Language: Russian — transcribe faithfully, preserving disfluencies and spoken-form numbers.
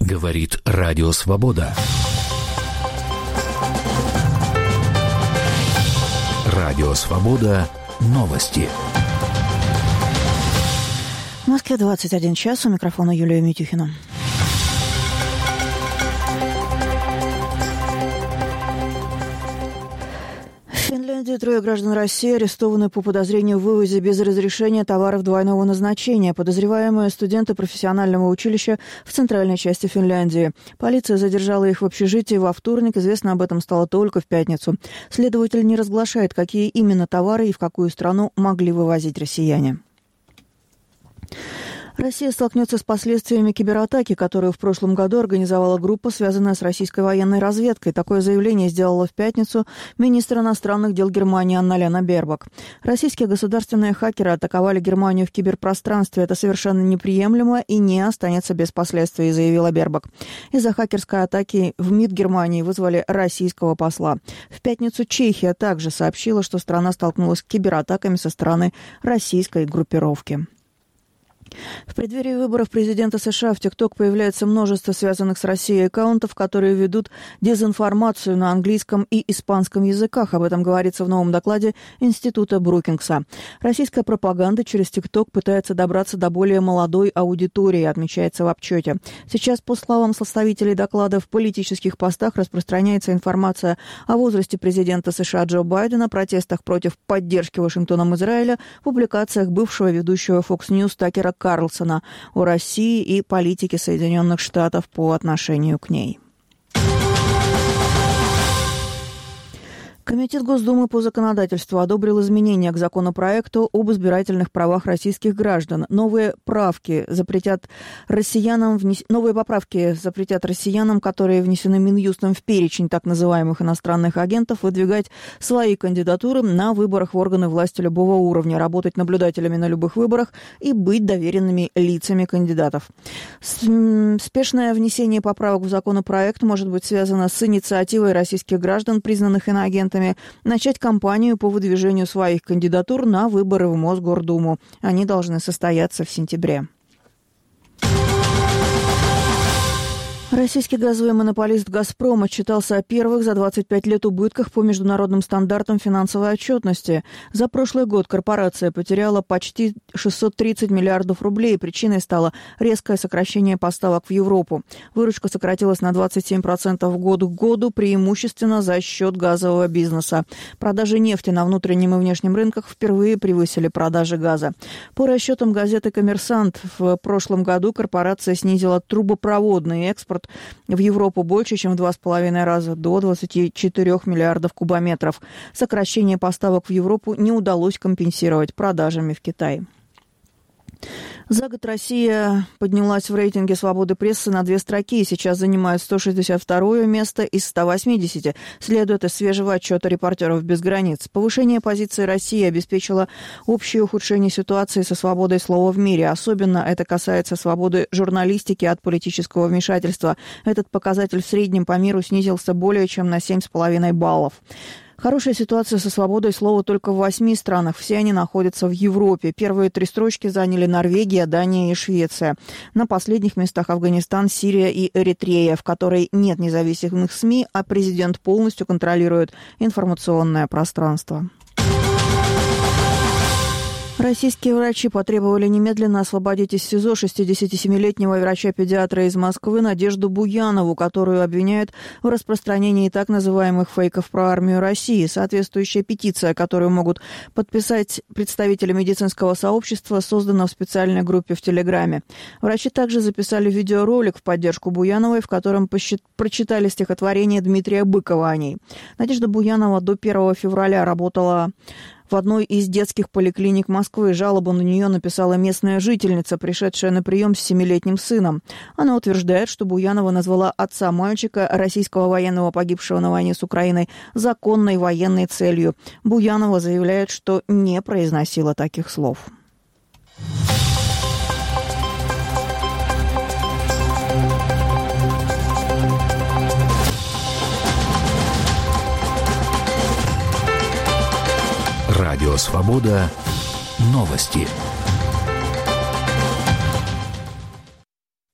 Говорит Радио Свобода. Радио Свобода. Новости. В Москве двадцать один час. У микрофона Юлия Митюхина. В Финляндии трое граждан России арестованы по подозрению в вывозе без разрешения товаров двойного назначения. Подозреваемые студенты профессионального училища в центральной части Финляндии. Полиция задержала их в общежитии во вторник. Известно об этом стало только в пятницу. Следователь не разглашает, какие именно товары и в какую страну могли вывозить россияне. Россия столкнется с последствиями кибератаки, которую в прошлом году организовала группа, связанная с российской военной разведкой. Такое заявление сделала в пятницу министр иностранных дел Германии Анна-Лена Бербок. Российские государственные хакеры атаковали Германию в киберпространстве. Это совершенно неприемлемо и не останется без последствий, заявила Бербок. Из-за хакерской атаки в МИД Германии вызвали российского посла. В пятницу Чехия также сообщила, что страна столкнулась с кибератаками со стороны российской группировки. В преддверии выборов президента США в ТикТок появляется множество связанных с Россией аккаунтов, которые ведут дезинформацию на английском и испанском языках. Об этом говорится в новом докладе Института Брукингса. Российская пропаганда через ТикТок пытается добраться до более молодой аудитории, отмечается в отчете. Сейчас, по словам составителей доклада, в политических постах распространяется информация о возрасте президента США Джо Байдена, протестах против поддержки Вашингтоном Израиля, публикациях бывшего ведущего Fox News Такера Карлсона о России и политике Соединенных Штатов по отношению к ней. Комитет Госдумы по законодательству одобрил изменения к законопроекту об избирательных правах российских граждан. Новые правки запретят россиянам, внес... Новые поправки запретят россиянам, которые внесены Минюстом в перечень так называемых иностранных агентов, выдвигать свои кандидатуры на выборах в органы власти любого уровня, работать наблюдателями на любых выборах и быть доверенными лицами кандидатов. Спешное внесение поправок в законопроект может быть связано с инициативой российских граждан, признанных иноагентами, начать кампанию по выдвижению своих кандидатур на выборы в Мосгордуму. Они должны состояться в сентябре. Российский газовый монополист «Газпром» отчитался о первых за двадцать пять лет убытках по международным стандартам финансовой отчетности. За прошлый год корпорация потеряла почти шестьсот тридцать миллиардов рублей. Причиной стало резкое сокращение поставок в Европу. Выручка сократилась на двадцать семь процентов год к году, преимущественно за счет газового бизнеса. Продажи нефти на внутреннем и внешнем рынках впервые превысили продажи газа. По расчетам газеты «Коммерсант», в прошлом году корпорация снизила трубопроводный экспорт в Европу больше, чем в два с половиной раза, до двадцати четырёх миллиардов кубометров. Сокращение поставок в Европу не удалось компенсировать продажами в Китай. За год Россия поднялась в рейтинге свободы прессы на две строки и сейчас занимает сто шестьдесят второе место из ста восьмидесяти, следует из свежего отчета «Репортеров без границ». Повышение позиции России обеспечило общее ухудшение ситуации со свободой слова в мире. Особенно это касается свободы журналистики от политического вмешательства. Этот показатель в среднем по миру снизился более чем на семь с половиной баллов. Хорошая ситуация со свободой слова только в восьми странах. Все они находятся в Европе. Первые три строчки заняли Норвегия, Дания и Швеция. На последних местах Афганистан, Сирия и Эритрея, в которой нет независимых СМИ, а президент полностью контролирует информационное пространство. Российские врачи потребовали немедленно освободить из СИЗО шестидесятисемилетнего врача-педиатра из Москвы Надежду Буянову, которую обвиняют в распространении так называемых фейков про армию России. Соответствующая петиция, которую могут подписать представители медицинского сообщества, создана в специальной группе в Телеграме. Врачи также записали видеоролик в поддержку Буяновой, в котором посчит... прочитали стихотворение Дмитрия Быкова о ней. Надежда Буянова до первого февраля работала в одной из детских поликлиник Москвы. Жалобу на нее написала местная жительница, пришедшая на прием с семилетним сыном. Она утверждает, что Буянова назвала отца мальчика, российского военного, погибшего на войне с Украиной, законной военной целью. Буянова заявляет, что не произносила таких слов. Радио «Свобода». Новости.